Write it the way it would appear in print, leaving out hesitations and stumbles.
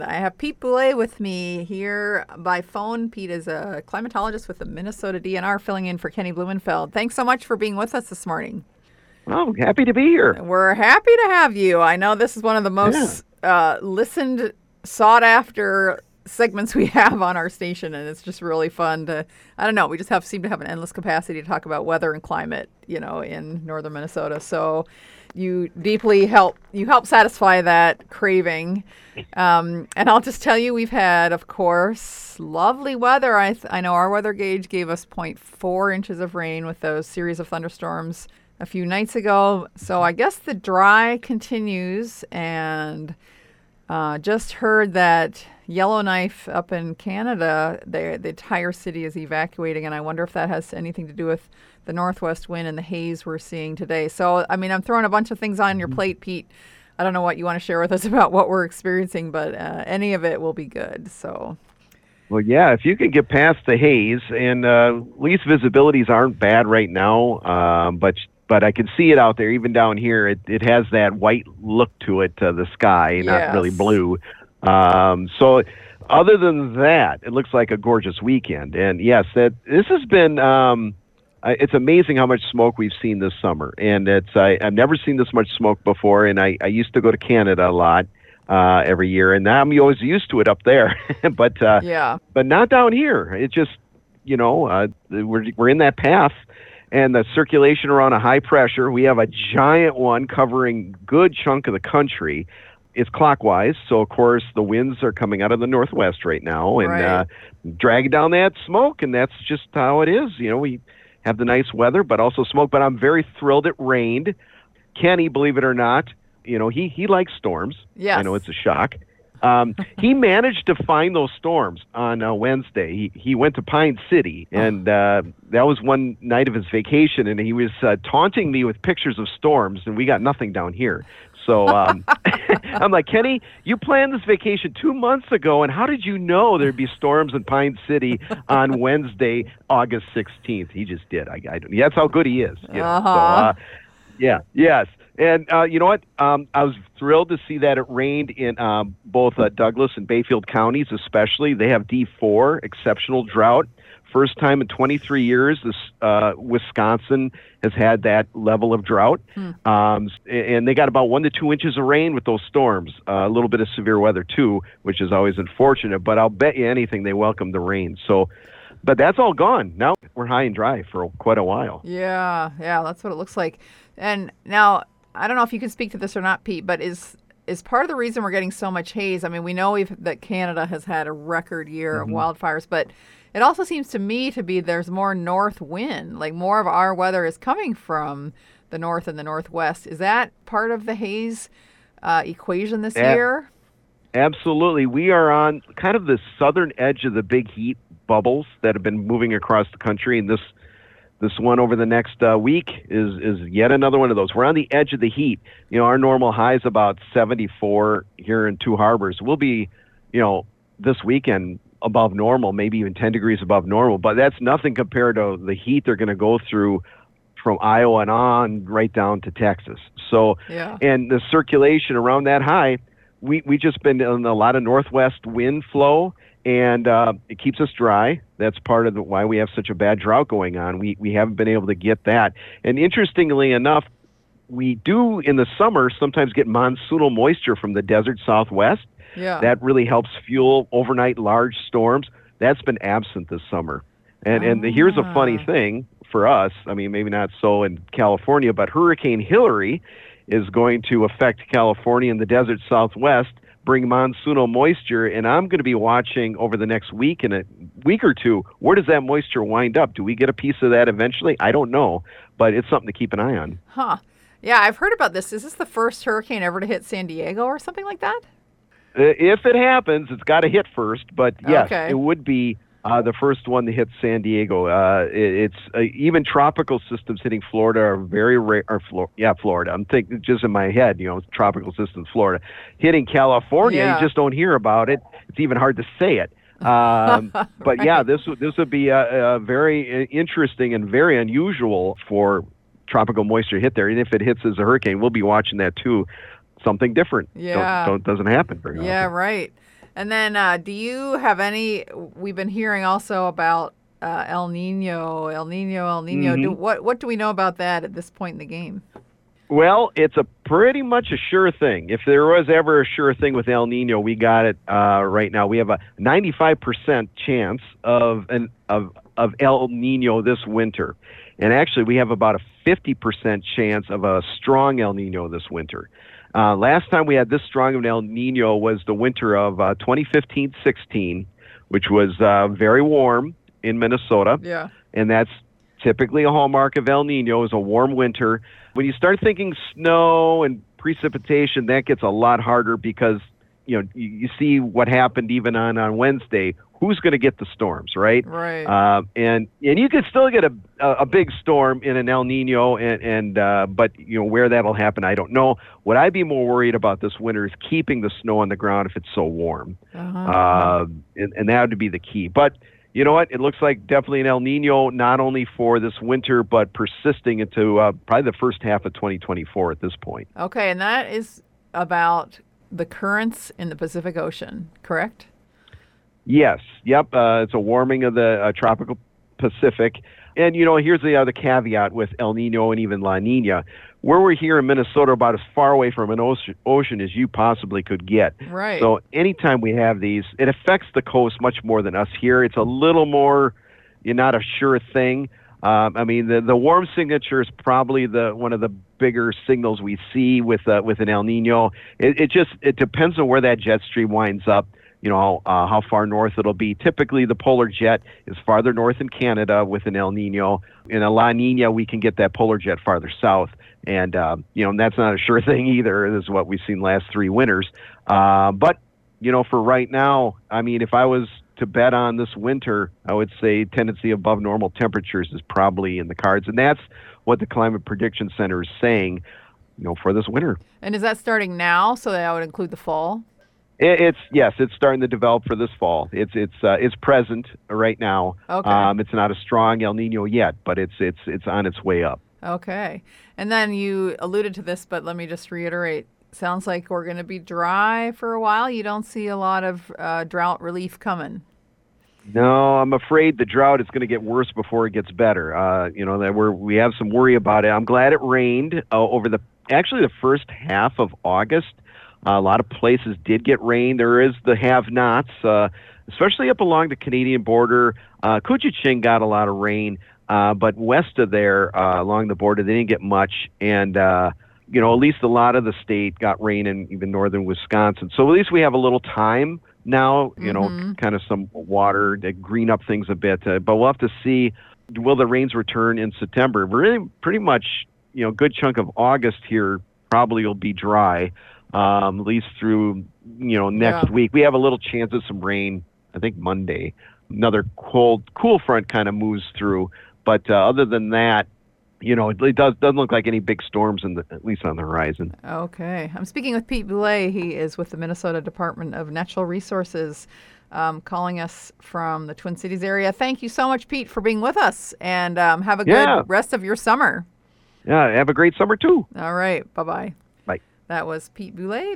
I have Pete Boulay with me here by phone. Pete is a climatologist with the Minnesota DNR, filling in for Kenny Blumenfeld. Thanks so much for being with us this morning. Oh, happy to be here. We're happy to have you. I know this is one of the most listened, sought-after segments we have on our station, and it's just really fun to, I don't know, we just seem to have an endless capacity to talk about weather and climate, in northern Minnesota. So you deeply help satisfy that craving. And I'll just tell you, we've had, of course, lovely weather. I know our weather gauge gave us 0.4 inches of rain with those series of thunderstorms a few nights ago. So I guess the dry continues, and just heard that Yellowknife up in Canada, the entire city is evacuating, and I wonder if that has anything to do with the northwest wind and the haze we're seeing today. So, I mean, I'm throwing a bunch of things on your plate, Pete. I don't know what you want to share with us about what we're experiencing, but any of it will be good. So, well, yeah, if you can get past the haze, and at least visibilities aren't bad right now, but I can see it out there, even down here. It has that white look to it, the sky, not really blue. So other than that, it looks like a gorgeous weekend. And yes, this has been, it's amazing how much smoke we've seen this summer. And I've never seen this much smoke before. And I used to go to Canada a lot every year, and now I'm always used to it up there. but not down here. It just, we're in that path. And the circulation around a high pressure, we have a giant one covering a good chunk of the country. It's clockwise, so of course the winds are coming out of the northwest right now and dragging down that smoke, and that's just how it is. We have the nice weather, but also smoke. But I'm very thrilled it rained. Kenny, believe it or not, he likes storms. Yes. I know it's a shock. He managed to find those storms on Wednesday. He went to Pine City, and that was one night of his vacation, and he was taunting me with pictures of storms, and we got nothing down here. So I'm like, Kenny, you planned this vacation 2 months ago, and how did you know there'd be storms in Pine City on Wednesday, August 16th? He just did. That's how good he is. So, yes. And you know what? I was thrilled to see that it rained in both Douglas and Bayfield counties, especially. They have D4, exceptional drought. First time in 23 years, Wisconsin has had that level of drought. And they got about 1 to 2 inches of rain with those storms. A little bit of severe weather, too, which is always unfortunate. But I'll bet you anything they welcome the rain. So, but that's all gone. Now we're high and dry for quite a while. Yeah, that's what it looks like. And now, I don't know if you can speak to this or not, Pete, but is part of the reason we're getting so much haze? I mean, we know that Canada has had a record year of wildfires, but it also seems to me to be there's more north wind, like more of our weather is coming from the north and the northwest. Is that part of the haze equation this year? Absolutely. We are on kind of the southern edge of the big heat bubbles that have been moving across the country, and this one over the next week is yet another one of those. We're on the edge of the heat. Our normal high is about 74 here in Two Harbors. We'll be, this weekend above normal, maybe even 10 degrees above normal, but that's nothing compared to the heat they're going to go through from Iowa and on right down to Texas. So, and the circulation around that high, we just been in a lot of northwest wind flow, and it keeps us dry. That's part of why we have such a bad drought going on. We haven't been able to get that. And interestingly enough, we do in the summer sometimes get monsoonal moisture from the desert southwest. Yeah. That really helps fuel overnight large storms. That's been absent this summer. And here's a funny thing for us. I mean, maybe not so in California, but Hurricane Hillary is going to affect California and the desert southwest, bring monsoonal moisture, and I'm going to be watching over the next week and a week or two, where does that moisture wind up? Do we get a piece of that eventually? I don't know, but it's something to keep an eye on. Yeah, I've heard about this. Is this the first hurricane ever to hit San Diego or something like that? If it happens, it's got to hit first, but yes, it would be the first one to hit San Diego. It's even tropical systems hitting Florida are very rare. Florida. I'm thinking just in my head, tropical systems, Florida. Hitting California, you just don't hear about it. It's even hard to say it. But yeah, this would be a very interesting and very unusual for tropical moisture to hit there. And if it hits as a hurricane, we'll be watching that too. Something different. Yeah. Doesn't happen very often. Yeah, right. And then do you have any, we've been hearing also about El Nino, El Nino, El Nino. What do we know about that at this point in the game? Well, it's a pretty much a sure thing. If there was ever a sure thing with El Nino, we got it right now. We have a 95% chance of El Nino this winter. And actually, we have about a 50% chance of a strong El Nino this winter. Last time we had this strong of an El Nino was the winter of 2015-16, which was very warm in Minnesota. Yeah. And that's typically a hallmark of El Nino, is a warm winter. When you start thinking snow and precipitation, that gets a lot harder because, you see what happened even on Wednesday. Who's going to get the storms, right? Right. And you could still get a big storm in an El Nino, but where that'll happen, I don't know. What I'd be more worried about this winter is keeping the snow on the ground if it's so warm, and that would be the key. But you know what? It looks like definitely an El Nino, not only for this winter, but persisting into probably the first half of 2024 at this point. Okay, and that is about the currents in the Pacific Ocean, correct? Yes. Yep. It's a warming of the tropical Pacific. And, here's the other caveat with El Nino and even La Nina. Where we're here in Minnesota, about as far away from an ocean as you possibly could get. Right. So anytime we have these, it affects the coast much more than us here. It's a little more, not a sure thing. The warm signature is probably one of the bigger signals we see with an El Nino. It depends on where that jet stream winds up. How far north it'll be. Typically, the polar jet is farther north in Canada with an El Nino. In a La Nina, we can get that polar jet farther south. And, that's not a sure thing either. This is what we've seen last 3 winters. But, for right now, if I was to bet on this winter, I would say tendency above normal temperatures is probably in the cards. And that's what the Climate Prediction Center is saying, for this winter. And is that starting now? So that would include the fall? It's starting to develop for this fall. It's present right now. Okay. It's not a strong El Nino yet, but it's on its way up. Okay. And then you alluded to this, but let me just reiterate. Sounds like we're going to be dry for a while. You don't see a lot of drought relief coming. No, I'm afraid the drought is going to get worse before it gets better. That we have some worry about it. I'm glad it rained over the first half of August. A lot of places did get rain. There is the have-nots, especially up along the Canadian border. Couchiching got a lot of rain, but west of there, along the border, they didn't get much. And, at least a lot of the state got rain in even northern Wisconsin. So at least we have a little time now, kind of some water to green up things a bit. But we'll have to see, will the rains return in September? Really, pretty much, good chunk of August here probably will be dry. At least through, next week. We have a little chance of some rain, I think Monday. Another cool front kind of moves through. But other than that, it doesn't look like any big storms at least on the horizon. Okay. I'm speaking with Pete Boulay. He is with the Minnesota Department of Natural Resources, calling us from the Twin Cities area. Thank you so much, Pete, for being with us. And have a good rest of your summer. Yeah, have a great summer, too. All right. Bye-bye. Bye. That was Pete Boulay.